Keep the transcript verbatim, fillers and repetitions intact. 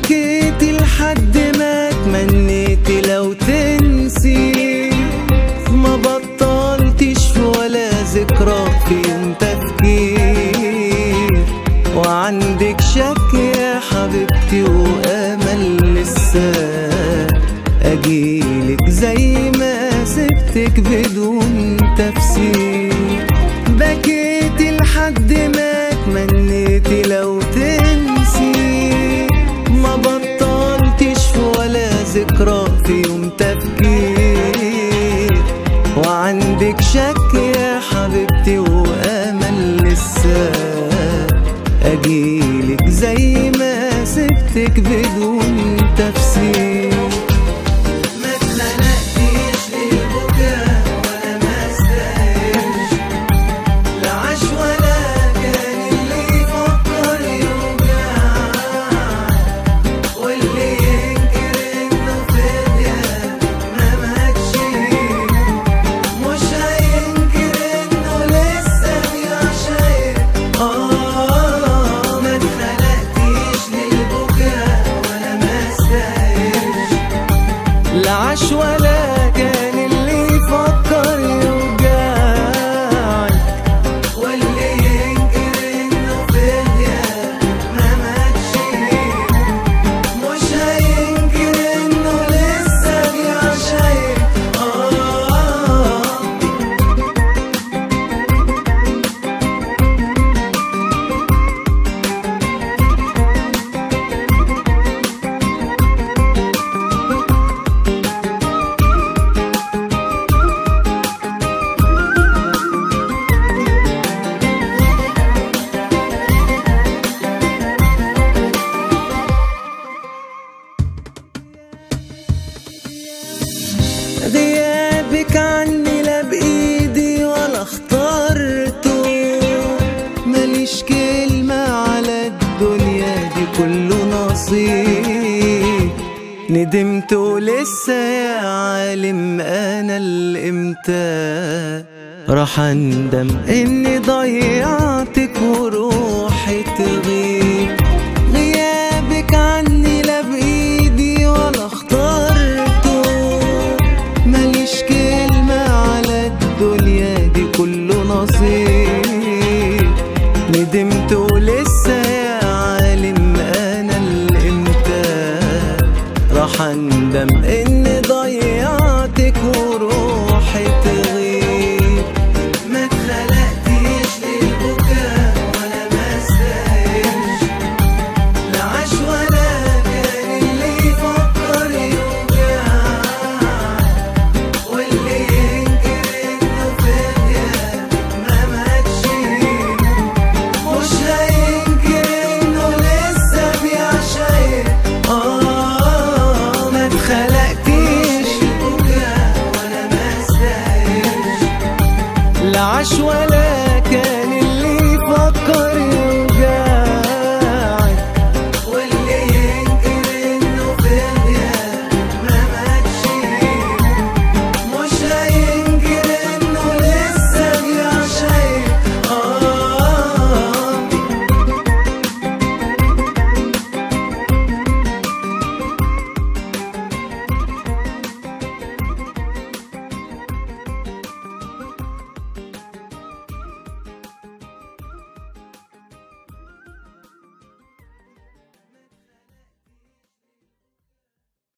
بكيتي لحد ما تمنيتي لو تنسي، ما بطلتش ولا ذكرى في يوم تفكير، وعندك شك يا حبيبتي وامل لسه اجيلك زي ما سبتك بدون تفسير. بكيتي لحد ما تمنيتي لو تنسي، ما بطلتش ولا ذكرى في يوم تفكير، وعندك شك يا حبيبتي وامل لسه اجيلك زي ما سبتك بدون تفسير. عاش ولا كان اللي يفكر يوجعك، واللي ينكر انه فدية ما ماتش، مش هينكر انه لسه بيعشق. غيابك عني لا بإيدي ولا اخترته، ماليش كلمة على الدنيا دي كله نصيب، ندمت ولسه يا عالم أنا الإمتى راح أندم إني ضيعتك وروحي تغيب. غيابك عني لا بإيدي ولا اخترته، ماليش كلمة على الدنيا دي كله نصيب، ندمت ولسه يا عالم أنا الإمتى راح أندم إني ضيعتك وروحي تغيب. ما اتخلقتيش للبكاء ولا ما استاهلش، لا عاش ولا كان اللي يفكر يوجعك، واللي ينكر انه فدية ما ماتش، مش هينكر انه لسه بيعشق. اه ما اتخلقتيش للبكاء ولا ما استاهلش، لا عاش ولا